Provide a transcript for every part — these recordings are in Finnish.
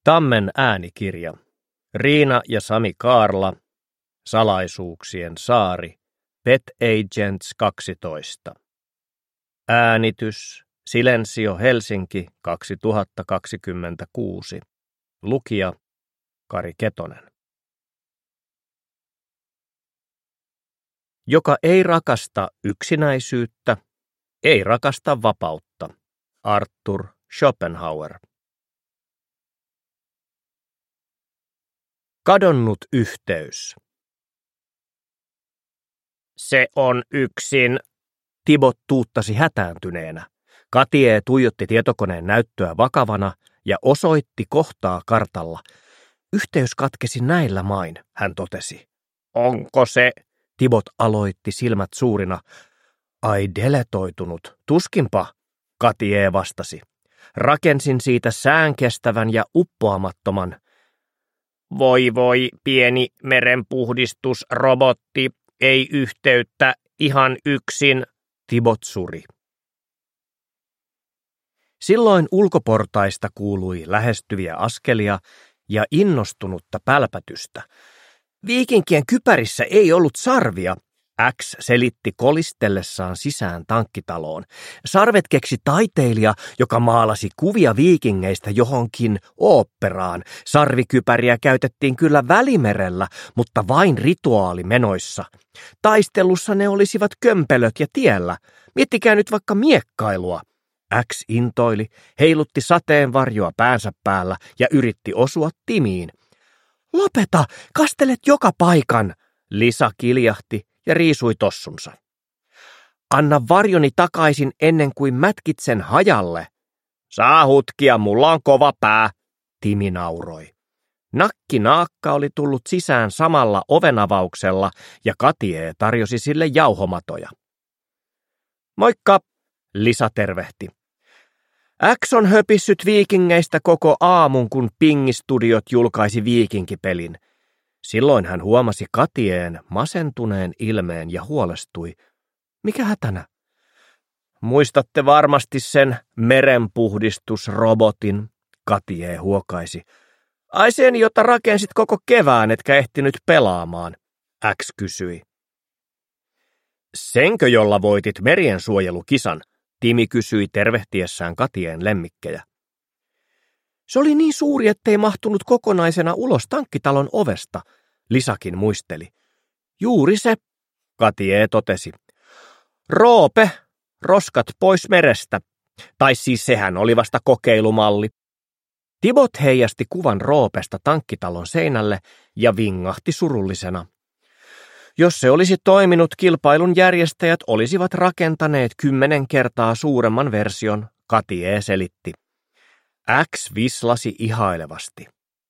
Tammen äänikirja. Riina ja Sami Kaarla. Salaisuuksien saari. Pet Agents 12. Äänitys. Silensio Helsinki 2026. Lukija Kari Ketonen. Joka ei rakasta yksinäisyyttä, ei rakasta vapautta. Arthur Schopenhauer. Kadonnut yhteys. Se on yksin, Tibot tuuttasi hätääntyneenä. Katie tuijotti tietokoneen näyttöä vakavana ja osoitti kohtaa kartalla. Yhteys katkesi näillä main, hän totesi. Onko se? Tibot aloitti silmät suurina. Ai deletoitunut, tuskinpa, Katie vastasi. Rakensin siitä säänkestävän ja uppoamattoman. Voi, pieni merenpuhdistusrobotti, ei yhteyttä, ihan yksin, Tibot suri. Silloin ulkoportaista kuului lähestyviä askelia ja innostunutta pälpätystä. Viikinkien kypärissä ei ollut sarvia, X selitti kolistellessaan sisään tankkitaloon. Sarvet keksi taiteilija, joka maalasi kuvia viikingeistä johonkin oopperaan. Sarvikypäriä käytettiin kyllä Välimerellä, mutta vain rituaalimenoissa. Taistelussa ne olisivat kömpelöt ja tiellä. Miettikää nyt vaikka miekkailua. X intoili, heilutti sateenvarjoa päänsä päällä ja yritti osua Timiin. Lopeta, kastelet joka paikan, Lisa kiljahti ja riisui tossunsa. Anna varjoni takaisin ennen kuin mätkit sen hajalle. Saa hutkia, mulla on kova pää, Timi nauroi. Nakki naakka oli tullut sisään samalla ovenavauksella ja Katie tarjosi sille jauhomatoja. Moikka, Lisa tervehti. X on höpissyt viikingeistä koko aamun, kun Pingi-studiot julkaisi viikinkipelin. Silloin hän huomasi Katieen masentuneen ilmeen ja huolestui. Mikä hätänä? Muistatte varmasti sen merenpuhdistusrobotin, Katie huokaisi. Ai sen, jota rakensit koko kevään, etkä ehtinyt pelaamaan, X kysyi. Senkö, jolla voitit meriensuojelukisan? Timi kysyi tervehtiessään Katien lemmikkejä. Se oli niin suuri, ettei mahtunut kokonaisena ulos tankkitalon ovesta, Lisakin muisteli. Juuri se, Katie totesi. Roope, roskat pois merestä. Tai siis sehän oli vasta kokeilumalli. Tibot heijasti kuvan Roopesta tankkitalon seinälle ja vingahti surullisena. Jos se olisi toiminut, kilpailun järjestäjät olisivat rakentaneet 10 kertaa suuremman version, Katie selitti. X vislasi ihailevasti.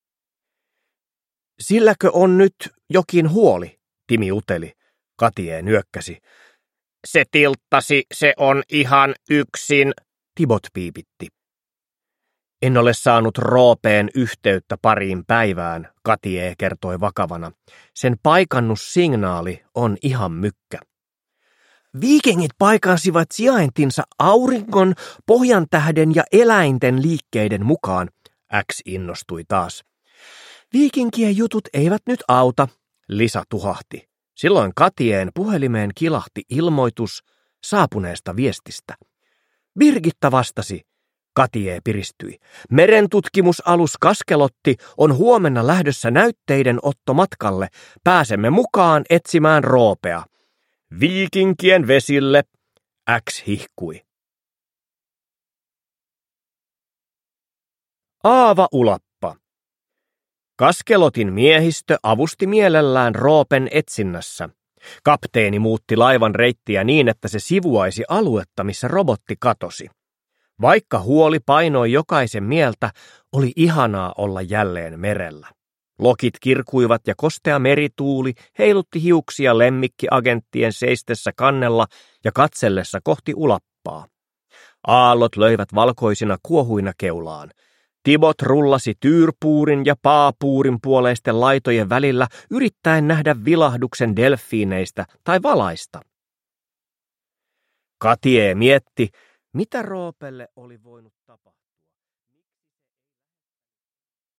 Silläkö on nyt jokin huoli, Timi uteli. Katie nyökkäsi. Se tilttasi, se on ihan yksin, Tibot piipitti. En ole saanut Roopeen yhteyttä pariin päivään, Katie kertoi vakavana. Sen paikannussignaali on ihan mykkä. Viikingit paikansivat sijaintinsa auringon, pohjantähden ja eläinten liikkeiden mukaan, X innostui taas. Viikinkien jutut eivät nyt auta, Lisa tuhahti. Silloin Katien puhelimeen kilahti ilmoitus saapuneesta viestistä. Birgitta vastasi. Katie piristyi. Merentutkimusalus Kaskelotti on huomenna lähdössä näytteiden ottomatkalle. Pääsemme mukaan etsimään Roopea. Viikinkien vesille, X hihkui. Aava Ulappa. Kaskelotin miehistö avusti mielellään Roopen etsinnässä. Kapteeni muutti laivan reittiä niin, että se sivuaisi aluetta, missä robotti katosi. Vaikka huoli painoi jokaisen mieltä, oli ihanaa olla jälleen merellä. Lokit kirkuivat ja kostea merituuli heilutti hiuksia lemmikkiagenttien seistessä kannella ja katsellessa kohti Ulappaa. Aallot löivät valkoisina kuohuina keulaan. Tibot rullasi Tyyrpuurin ja Paapuurin puoleisten laitojen välillä yrittäen nähdä vilahduksen delfiineistä tai valaista. Katie mietti, mitä Roopelle oli voinut tapahtua.